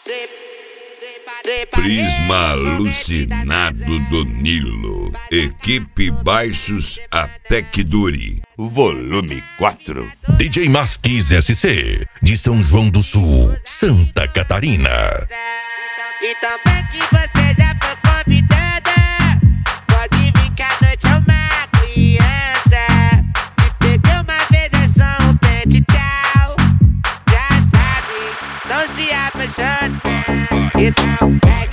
Prisma alucinado do Nilo. Equipe Baixos até que dure. Volume 4. DJ Masquis SC, de São João do Sul, Santa Catarina. E também que você já foi convidada. Pode vir que a noite é uma criança. Te peguei uma vez, é só um pente, tchau. Já sabe, não se apaixona. Então